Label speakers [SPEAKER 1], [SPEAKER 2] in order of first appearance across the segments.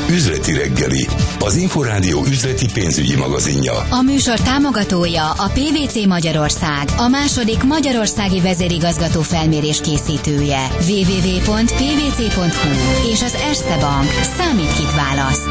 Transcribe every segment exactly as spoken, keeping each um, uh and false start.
[SPEAKER 1] Üzleti reggeli, az Inforádió üzleti pénzügyi magazinja.
[SPEAKER 2] A műsor támogatója a pé vé cé Magyarország, a második magyarországi vezérigazgató felmérés készítője. double-u double-u double-u pont pé vé cé pont hú és az Erste Bank. Számít, kit választ.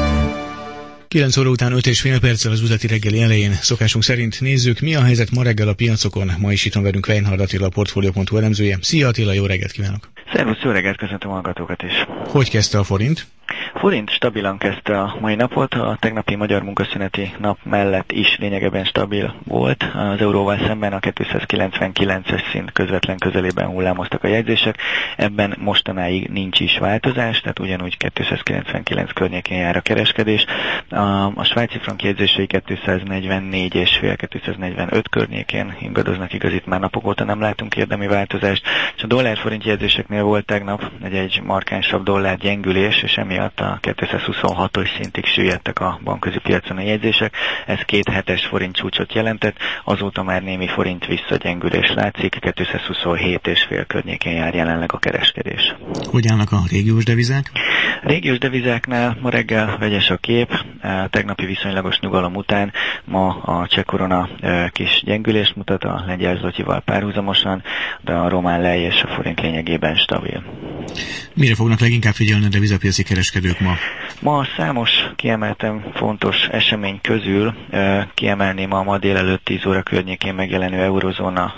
[SPEAKER 3] kilenc óra után öt és fél perccel az üzleti reggeli elején szokásunk szerint nézzük, mi a helyzet ma reggel a piacokon. Ma is itt van velünk Weinhard Attila, a Portfolio pont hu elemzője. Szia Attila, jó reggelt kívánok!
[SPEAKER 4] Szervusz, jó reggelt, köszöntöm a hallgatókat is!
[SPEAKER 3] Hogy kezdte a forint?
[SPEAKER 4] Forint stabilan kezdte a mai napot, a tegnapi magyar munkaszüneti nap mellett is lényegében stabil volt. Az euróval szemben a kétszázkilencvenkilences szint közvetlen közelében hullámoztak a jegyzések, ebben mostanáig nincs is változás, tehát ugyanúgy kétszázkilencvenkilenc környékén jár a kereskedés. A, a svájci frank jegyzései kétszáznegyvennégy és fél kétszáznegyvenöt környékén ingadoznak, igaz, itt már napok óta nem látunk érdemi változást, és a dollár-forint jegyzéseknél volt tegnap egy, egy markánsabb dollár gyengülés, és emiatt a kétszázhuszonhatos szintig süllyedtek a bankközi piacon a jegyzések. Ez két hetes forint csúcsot jelentett, azóta már némi forint visszagyengülés látszik, kétszázhuszonhét és fél környékén jár jelenleg a kereskedés.
[SPEAKER 3] Hogy állnak a régiós devizák?
[SPEAKER 4] A régiós devizáknál ma reggel vegyes a kép, a tegnapi viszonylagos nyugalom után ma a cseh korona kis gyengülést mutat a lengyel zlotyival párhuzamosan, de a román lej és a forint lényegében stabil.
[SPEAKER 3] Mire fognak leginkább figyelni a devizapiaci kereskedők ma?
[SPEAKER 4] Ma számos kiemelten fontos esemény közül kiemelném a ma délelőtt tíz óra környékén megjelenő eurozóna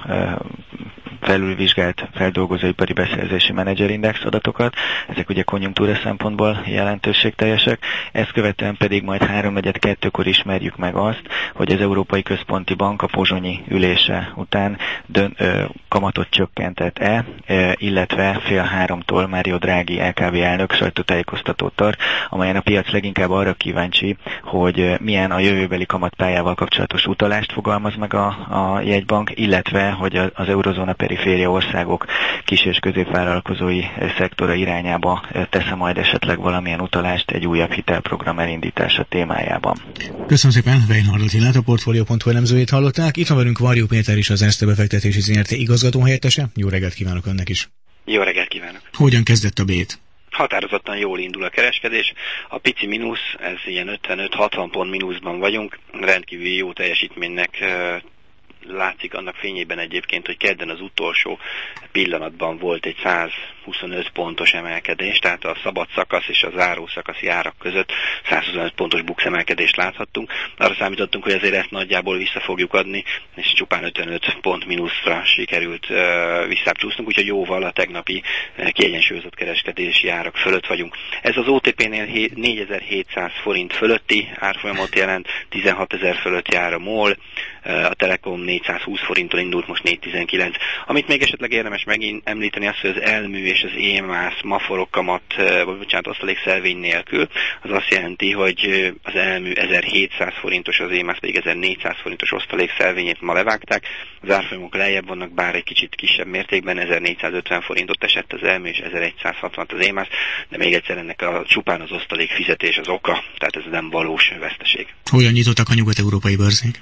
[SPEAKER 4] felülvizsgált feldolgozóipari beszerzési menedzserindex adatokat. Ezek ugye konjunktúra szempontból jelentőségteljesek. Ezt követően pedig majd háromnegyed kettőkor ismerjük meg azt, hogy az Európai Központi Bank a pozsonyi ülése után dön, ö, kamatot csökkentett-e, ö, illetve fél háromtól Mário Draghi é ká bé elnök sajtótájékoztatót tart, amelyen a piac leginkább arra kíváncsi, hogy milyen a jövőbeli kamatpályával kapcsolatos utalást fogalmaz meg a, a jegybank, illetve hogy az eurozóna periféria országok kis- és középvállalkozói szektora irányába tesz majd esetleg valamilyen utalást egy újabb hitelprogram elindítása témájában.
[SPEAKER 3] Köszönöm szépen, Weinhard Attilát, a Portfolio pont hu elemzőjét hallották. Itt van velünk Varjú Péter is, az Erste befektetési zé er té igazgatóhelyettese. Jó reggelt kívánok önnek is!
[SPEAKER 5] Jó reggelt kívánok!
[SPEAKER 3] Hogyan kezdett a bét?
[SPEAKER 5] Határozottan jól indul a kereskedés. A pici mínusz, ez ilyen ötvenöt-hatvan pont mínuszban vagyunk, rendkívül jó teljesítménynek látszik annak fényében egyébként, hogy kedden az utolsó pillanatban volt egy százhuszonöt pontos emelkedés, tehát a szabad szakasz és a záró szakaszi árak között százhuszonöt pontos buksz emelkedést láthattunk. Arra számítottunk, hogy azért ezt nagyjából vissza fogjuk adni, és csupán ötvenöt pont mínuszra sikerült uh, visszábbcsúsznunk, úgyhogy jóval a tegnapi uh, kiegyensúlyozott kereskedési árak fölött vagyunk. Ez az o té pé-nél négyezer-hétszáz forint fölötti árfolyamot jelent, tizenhatezer fölött jár a MOL, uh, a Telekom négyszázhúsz forinttól indult, most négyszáztizenkilenc. Amit még esetleg érdemes megint említeni, az, hogy az elmű és az émász ma forog kamat, vagy bocsánat, osztalékszelvény nélkül, az azt jelenti, hogy az elmű ezerhétszáz forintos, az émász pedig ezernégyszáz forintos osztalékszelvényét ma levágták. Az árfolyamok lejjebb vannak, bár egy kicsit kisebb mértékben, ezernégyszázötven forintot esett az elmű és ezerszázhatvan az émász, de még egyszer ennek a csupán az osztalék fizetés az oka, tehát ez nem valós veszteség.
[SPEAKER 3] Hogyan nyitottak a nyugat-európai bőrzék?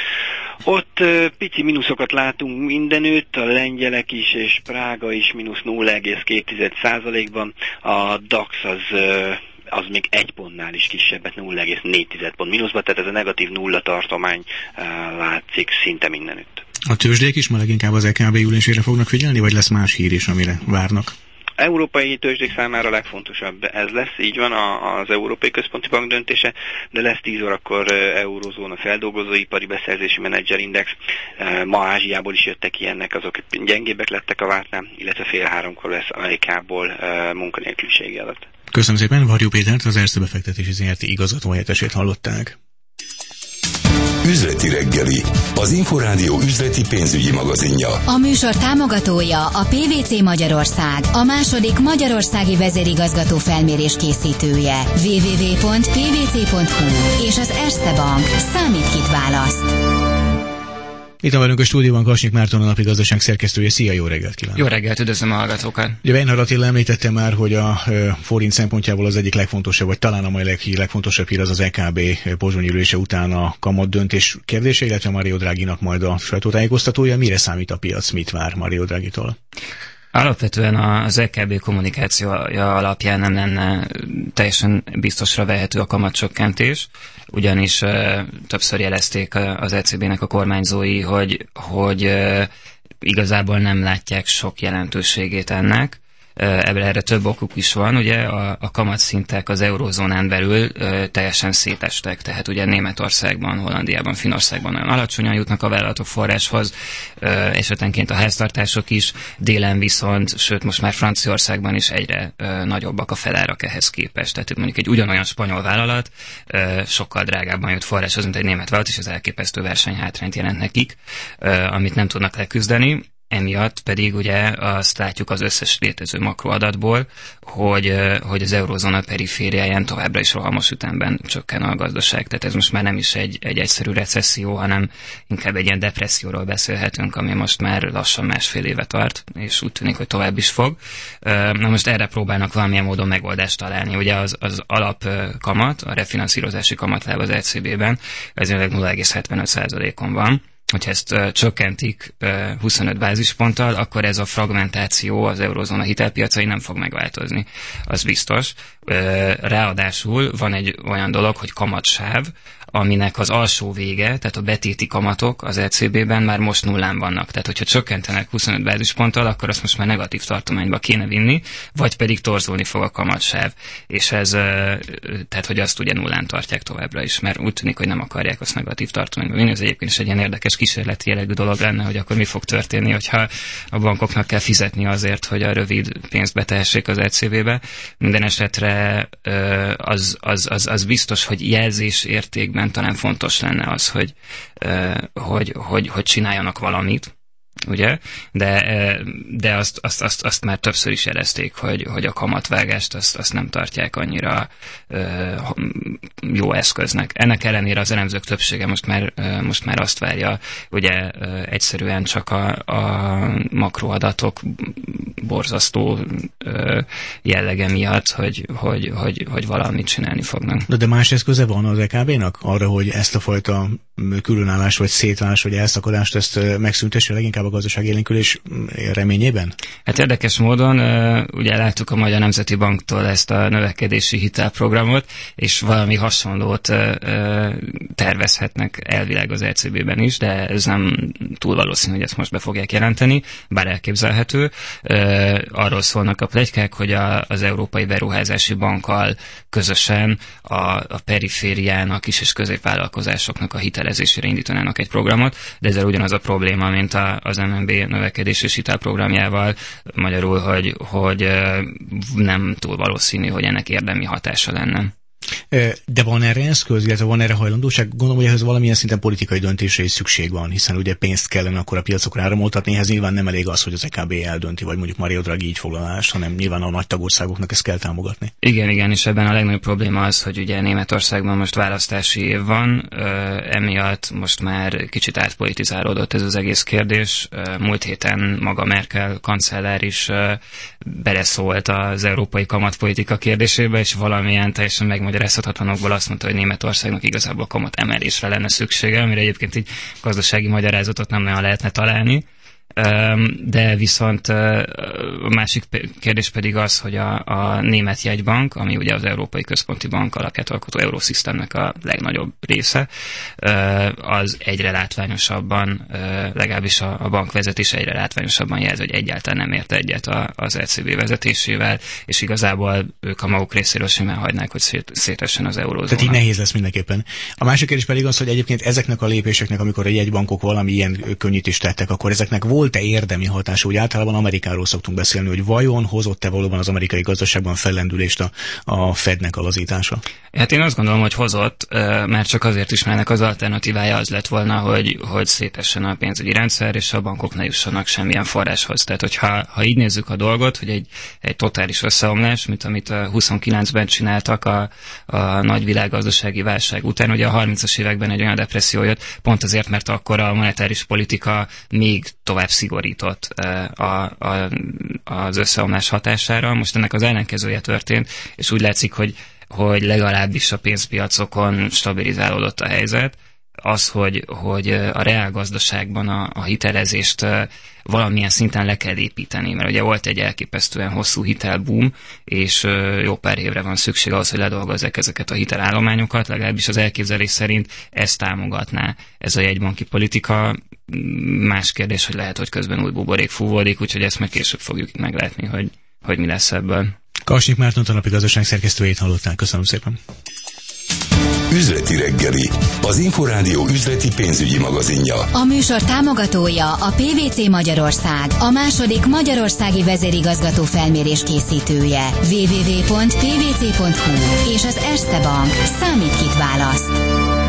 [SPEAKER 5] Ott uh, pici mínuszokat látunk mindenütt, a lengyelek is és Prága is mínusz nulla egész két százalékban, a DAX az, uh, az még egy pontnál is kisebbet, nulla egész négy pont mínuszban, tehát ez a negatív nulla tartomány uh, látszik szinte mindenütt.
[SPEAKER 3] A tőzsdék is ma leginkább az é ká bé ülésére fognak figyelni, vagy lesz más hír is, amire várnak?
[SPEAKER 5] Európai tőzsdék számára legfontosabb ez lesz, így van az Európai Központi Bank döntése, de lesz tíz órakor eurozóna feldolgozóipari beszerzési menedzserindex. Ma Ázsiából is jöttek ilyenek, azok gyengébbek lettek a vártnál, illetve fél háromkor lesz Amerikából munkanélküliségi adat.
[SPEAKER 3] Köszönöm szépen, Varjú Pétert, az Erste befektetési zé er té igazgatóhelyettesét hallották.
[SPEAKER 1] Üzleti reggeli, az Inforádió üzleti pénzügyi magazinja.
[SPEAKER 2] A műsor támogatója a pé vé cé Magyarország, a második magyarországi vezérigazgató felmérés készítője. double-u double-u double-u pont pé vé cé pont hú és az Erste Bank. Számít, kit választ.
[SPEAKER 3] Itt van velünk a stúdióban Kasnyik Márton, a Napi Gazdaság szerkesztője. Szia, jó reggelt kívánok!
[SPEAKER 6] Jó reggelt, üdvözlöm a hallgatókat!
[SPEAKER 3] Ugye Weinhard Attila említette már, hogy a e, forint szempontjából az egyik legfontosabb, vagy talán a mai leg, legfontosabb hír az az é ká bé pozsonyi ülése után a kamat döntés kérdése, illetve Mario Draghinak majd a sajtótájékoztatója. Mire számít a piac, mit vár Mario Draghitól?
[SPEAKER 6] Alapvetően az é ká bé kommunikációja alapján nem lenne teljesen biztosra vehető a kamatcsökkentés, ugyanis uh, többször jelezték az é cé bé-nek a kormányzói, hogy, hogy uh, igazából nem látják sok jelentőségét ennek. Ebből erre több okuk is van, ugye a, a kamatszintek az eurózónán belül ö, teljesen szétestek, tehát ugye Németországban, Hollandiában, Finnországban nagyon alacsonyan jutnak a vállalatok forráshoz, ö, esetenként a háztartások is, délen viszont, sőt most már Franciaországban is egyre ö, nagyobbak a felárak ehhez képest, tehát mondjuk egy ugyanolyan spanyol vállalat ö, sokkal drágábban jut forráshoz, mint egy német vállalat, és az elképesztő versenyhátrányt jelent nekik, ö, amit nem tudnak leküzdeni. Emiatt pedig ugye azt látjuk az összes létező makroadatból, hogy, hogy az eurózóna perifériáján továbbra is rohamos ütemben csökken a gazdaság. Tehát ez most már nem is egy, egy egyszerű recesszió, hanem inkább egy ilyen depresszióról beszélhetünk, ami most már lassan másfél éve tart, és úgy tűnik, hogy tovább is fog. Na most erre próbálnak valamilyen módon megoldást találni. Ugye az, az alapkamat, a refinanszírozási kamatláb az é cé bé-ben, ez nulla egész hetvenöt százalékon van. Hogyha ezt uh, csökkentik uh, huszonöt bázisponttal, akkor ez a fragmentáció az eurózóna hitelpiacai nem fog megváltozni. Az biztos. Uh, ráadásul van egy olyan dolog, hogy kamatsáv, aminek az alsó vége, tehát a betéti kamatok az é cé bé-ben már most nullán vannak. Tehát, hogyha csökkentenek huszonöt bázisponttal, akkor azt most már negatív tartományba kéne vinni, vagy pedig torzulni fog a kamatsáv. És ez, tehát, hogy azt ugye nullán tartják továbbra is, mert úgy tűnik, hogy nem akarják azt negatív tartományba vinni. Ez egyébként is egy ilyen érdekes kísérleti jellegű dolog lenne, hogy akkor mi fog történni, hogyha a bankoknak kell fizetni azért, hogy a rövid pénzt betehessék az é cé bé-be. Minden esetre az, az, az, az biztos, hogy jelzés értékben talán fontos lenne az, hogy, hogy, hogy, hogy csináljanak valamit, ugye? De, de azt, azt, azt, azt már többször is jelezték, hogy, hogy a kamatvágást azt, azt nem tartják annyira jó eszköznek. Ennek ellenére az elemzők többsége most már, most már azt várja, ugye egyszerűen csak a, a makroadatok borzasztó jellege miatt, hogy, hogy, hogy, hogy valamit csinálni fognak.
[SPEAKER 3] De, de más eszköze van az é ká bé-nak arra, hogy ezt a fajta különállás, vagy szétválás, vagy elszakadást ezt megszüntesse leginkább a gazdaságélénkülés reményében? Hát
[SPEAKER 6] érdekes módon, ugye láttuk a Magyar Nemzeti Banktól ezt a növekedési hitelprogramot, és valami hasonlót tervezhetnek elvileg az é cé bé-ben is, de ez nem túl valószínű, hogy ezt most be fogják jelenteni, bár elképzelhető. Arról szólnak a pletykák, hogy a, az Európai Beruházási Bankkal közösen a, a perifériának is és középvállalkozásoknak a hitelezésére indítanának egy programot, de ezzel ugyanaz a probléma, mint a, az em en bé növekedés és hitelprogramjával, magyarul, hogy, hogy nem túl valószínű, hogy ennek érdemi hatása lenne.
[SPEAKER 3] De van erre eszköz, illetve van erre hajlandóság? Gondolom, hogy ehhez valamilyen szinten politikai döntésre is szükség van, hiszen ugye pénzt kellene akkor a piacokra áramoltatni, ehhez nyilván nem elég az, hogy az é ká bé eldönti, vagy mondjuk Mario Draghi így foglalást, hanem nyilván a nagy tagországoknak ezt kell támogatni.
[SPEAKER 6] Igen, igen, és ebben a legnagyobb probléma az, hogy ugye Németországban most választási év van, emiatt most már kicsit átpolitizálódott ez az egész kérdés. Múlt héten maga Merkel kancellár is beleszólt az európai kamatpolitika kérdésébe, és valamilyen teljesen megmagyarázhatatlanokból azt mondta, hogy Németországnak igazából kamat emelésre lenne szüksége, amire egyébként így gazdasági magyarázatot nem nagyon lehetne találni. De viszont a másik kérdés pedig az, hogy a, a német jegybank, ami ugye az Európai Központi Bank alapját alkotó Eurosystemnek a legnagyobb része, az egyre látványosabban, legalábbis a, a bankvezetés egyre látványosabban jelzi, hogy egyáltalán nem ért egyet az é cé bé vezetésével, és igazából ők a maguk részéről simán hagynák, hogy szét, szétessen az eurózóna.
[SPEAKER 3] Tehát így nehéz lesz mindenképpen. A másik kérdés pedig az, hogy egyébként ezeknek a lépéseknek, amikor a jegybankok valami ilyen könnyítést tettek, akkor ezeknek volt-e érdemi hatása? Úgy általában Amerikáról szoktunk beszélni, hogy vajon hozott-e valóban az amerikai gazdaságban fellendülést a, a Fednek a lazítása?
[SPEAKER 6] Hát én azt gondolom, hogy hozott, mert csak azért is, mert az alternatívája az lett volna, hogy, hogy szétessen a pénzügyi rendszer, és a bankok ne jussanak semmilyen forráshoz. Tehát, hogyha ha így nézzük a dolgot, hogy egy, egy totális összeomlás, mint amit a huszonkilencben csináltak a, a nagy világgazdasági válság után, ugye a harmincas években egy olyan depresszió jött, pont azért, mert akkor a monetáris politika még tovább szigorított a, a, az összeomlás hatására. Most ennek az ellenkezője történt, és úgy látszik, hogy, hogy legalábbis a pénzpiacokon stabilizálódott a helyzet. az, hogy, hogy a reálgazdaságban a, a hitelezést valamilyen szinten le kell építeni, mert ugye volt egy elképesztően hosszú hitelboom, és jó pár évre van szükség ahhoz, hogy ledolgozzák ezeket a hitelállományokat, legalábbis az elképzelés szerint ezt támogatná ez a jegybanki politika. Más kérdés, hogy lehet, hogy közben új buborék fúvódik, úgyhogy ezt meg később fogjuk meglátni, hogy, hogy mi lesz ebből.
[SPEAKER 3] Karsnyik Márton, a napi gazdaság szerkesztőjét hallották. Köszönöm szépen.
[SPEAKER 1] Üzleti reggeli, az Inforádió üzleti pénzügyi magazinja.
[SPEAKER 2] A műsor támogatója a pé vé cé Magyarország, a második magyarországi vezérigazgató felmérés készítője. double-u double-u double-u pont pé vé cé pont hú és az Erste Bank. Számít, kit választ.